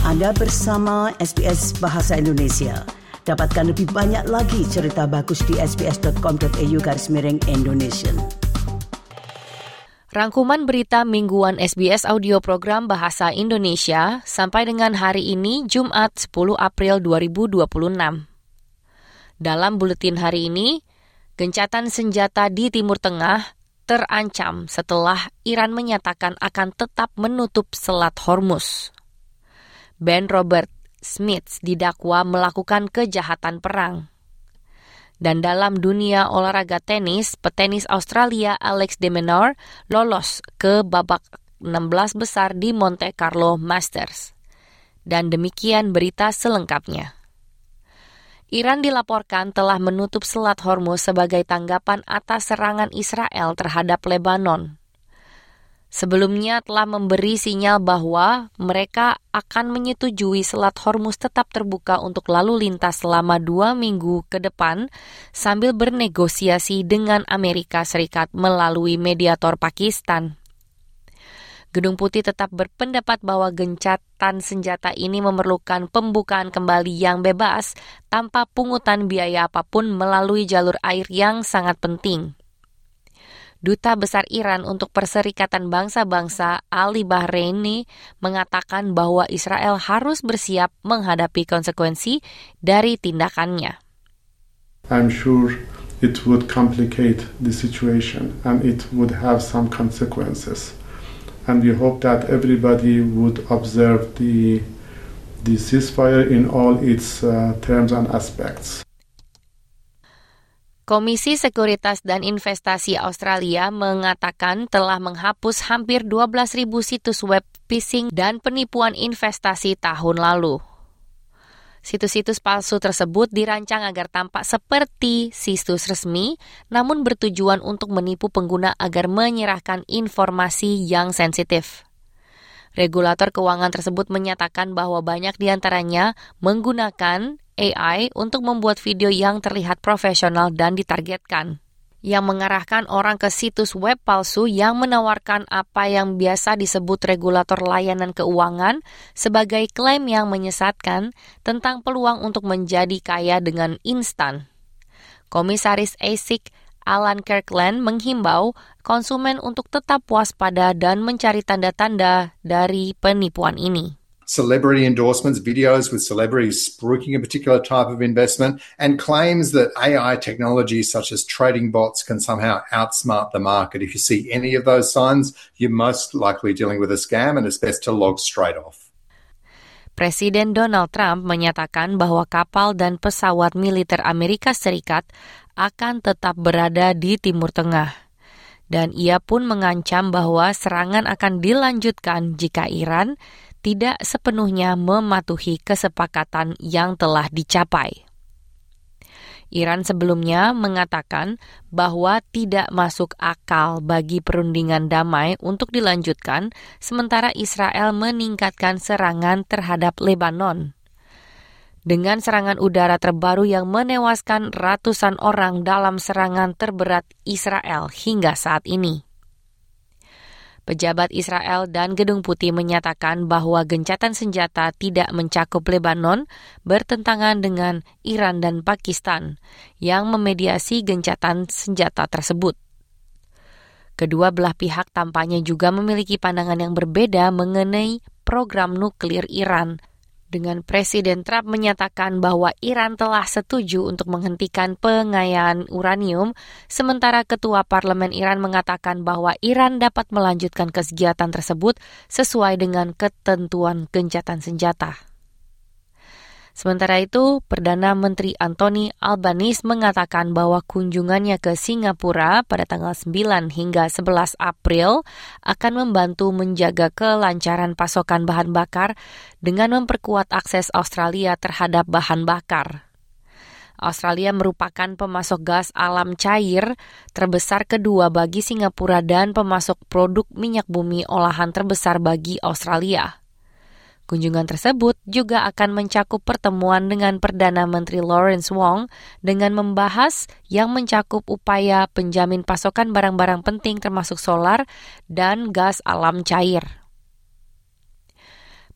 Anda bersama SBS Bahasa Indonesia. Dapatkan lebih banyak lagi cerita bagus di sbs.com.au/Indonesian. Rangkuman berita mingguan SBS Audio Program Bahasa Indonesia sampai dengan hari ini, Jumat 10 April 2026. Dalam buletin hari ini, gencatan senjata di Timur Tengah terancam setelah Iran menyatakan akan tetap menutup Selat Hormuz. Ben Robert Smith didakwa melakukan kejahatan perang. Dan dalam dunia olahraga tenis, petenis Australia Alex de Minaur lolos ke babak 16 besar di Monte Carlo Masters. Dan demikian berita selengkapnya. Iran dilaporkan telah menutup Selat Hormuz sebagai tanggapan atas serangan Israel terhadap Lebanon. Sebelumnya telah memberi sinyal bahwa mereka akan menyetujui Selat Hormuz tetap terbuka untuk lalu lintas selama 2 minggu ke depan sambil bernegosiasi dengan Amerika Serikat melalui mediator Pakistan. Gedung Putih tetap berpendapat bahwa gencatan senjata ini memerlukan pembukaan kembali yang bebas tanpa pungutan biaya apapun melalui jalur air yang sangat penting. Duta Besar Iran untuk Perserikatan Bangsa-Bangsa Ali Bahraini mengatakan bahwa Israel harus bersiap menghadapi konsekuensi dari tindakannya. I'm sure it would complicate the situation and it would have some consequences. And we hope that everybody would observe the ceasefire in all its terms and aspects. Komisi Sekuritas dan Investasi Australia mengatakan telah menghapus hampir 12.000 situs web phishing dan penipuan investasi tahun lalu. Situs-situs palsu tersebut dirancang agar tampak seperti situs resmi, namun bertujuan untuk menipu pengguna agar menyerahkan informasi yang sensitif. Regulator keuangan tersebut menyatakan bahwa banyak di antaranya menggunakan AI untuk membuat video yang terlihat profesional dan ditargetkan, yang mengarahkan orang ke situs web palsu yang menawarkan apa yang biasa disebut regulator layanan keuangan sebagai klaim yang menyesatkan tentang peluang untuk menjadi kaya dengan instan. Komisaris ASIC Alan Kirkland menghimbau konsumen untuk tetap waspada dan mencari tanda-tanda dari penipuan ini. Celebrity endorsements, videos with celebrities spruiking a particular type of investment, and claims that AI technology such as trading bots can somehow outsmart the market. If you see any of those signs, you're most likely dealing with a scam and it's best to log straight off. Presiden Donald Trump menyatakan bahwa kapal dan pesawat militer Amerika Serikat akan tetap berada di Timur Tengah. Dan ia pun mengancam bahwa serangan akan dilanjutkan jika Iran tidak sepenuhnya mematuhi kesepakatan yang telah dicapai. Iran sebelumnya mengatakan bahwa tidak masuk akal bagi perundingan damai untuk dilanjutkan, sementara Israel meningkatkan serangan terhadap Lebanon. Dengan serangan udara terbaru yang menewaskan ratusan orang dalam serangan terberat Israel hingga saat ini. Pejabat Israel dan Gedung Putih menyatakan bahwa gencatan senjata tidak mencakup Lebanon bertentangan dengan Iran dan Pakistan yang memediasi gencatan senjata tersebut. Kedua belah pihak tampaknya juga memiliki pandangan yang berbeda mengenai program nuklir Iran, dengan Presiden Trump menyatakan bahwa Iran telah setuju untuk menghentikan pengayaan uranium, sementara Ketua Parlemen Iran mengatakan bahwa Iran dapat melanjutkan kegiatan tersebut sesuai dengan ketentuan gencatan senjata. Sementara itu, Perdana Menteri Anthony Albanese mengatakan bahwa kunjungannya ke Singapura pada tanggal 9 hingga 11 April akan membantu menjaga kelancaran pasokan bahan bakar dengan memperkuat akses Australia terhadap bahan bakar. Australia merupakan pemasok gas alam cair terbesar kedua bagi Singapura dan pemasok produk minyak bumi olahan terbesar bagi Australia. Kunjungan tersebut juga akan mencakup pertemuan dengan Perdana Menteri Lawrence Wong dengan membahas yang mencakup upaya penjamin pasokan barang-barang penting termasuk solar dan gas alam cair.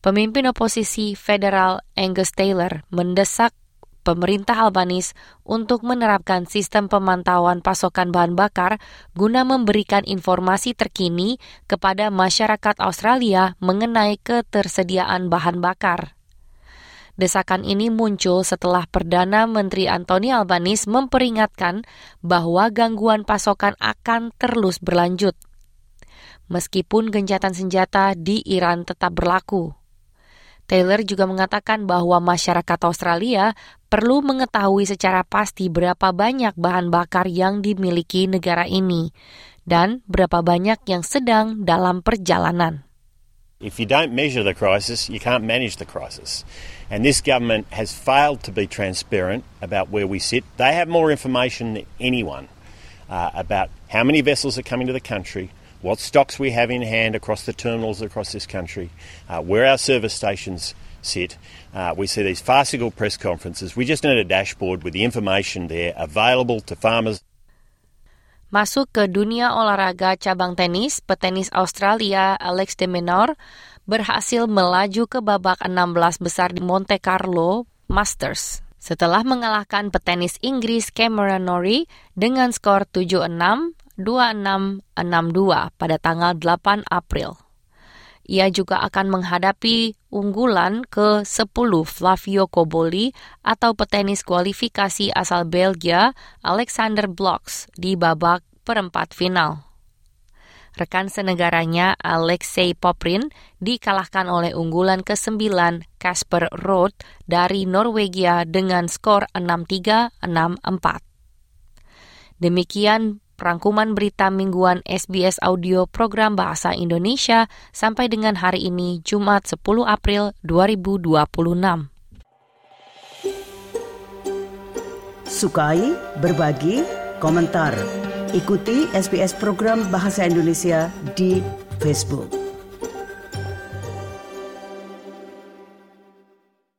Pemimpin oposisi federal Angus Taylor mendesak pemerintah Albanese untuk menerapkan sistem pemantauan pasokan bahan bakar guna memberikan informasi terkini kepada masyarakat Australia mengenai ketersediaan bahan bakar. Desakan ini muncul setelah Perdana Menteri Anthony Albanese memperingatkan bahwa gangguan pasokan akan terus berlanjut, meskipun gencatan senjata di Iran tetap berlaku. Taylor juga mengatakan bahwa masyarakat Australia perlu mengetahui secara pasti berapa banyak bahan bakar yang dimiliki negara ini dan berapa banyak yang sedang dalam perjalanan. If you don't measure the crisis, you can't manage the crisis. And this government has failed to be transparent about where we sit. They have more information than anyone about how many vessels are coming to the country, what stocks we have in hand across the terminals across this country, where our service stations sit. We see these farcical press conferences. We just need a dashboard with the information there available to farmers. Masuk ke dunia olahraga cabang tenis, petenis Australia Alex de Minaur berhasil melaju ke babak 16 besar di Monte Carlo Masters setelah mengalahkan petenis Inggris Cameron Norrie dengan skor 7-6, 2-6, 6-2 pada tanggal 8 April. Ia juga akan menghadapi unggulan ke-10 Flavio Cobolli atau petenis kualifikasi asal Belgia Alexander Blocks di babak perempat final. Rekan senegaranya Alexei Poprin dikalahkan oleh unggulan ke-9 Casper Ruud dari Norwegia dengan skor 6-3, 6-4. Demikian rangkuman berita mingguan SBS Audio Program Bahasa Indonesia sampai dengan hari ini, Jumat 10 April 2026. Sukai, berbagi, komentar. Ikuti SBS Program Bahasa Indonesia di Facebook.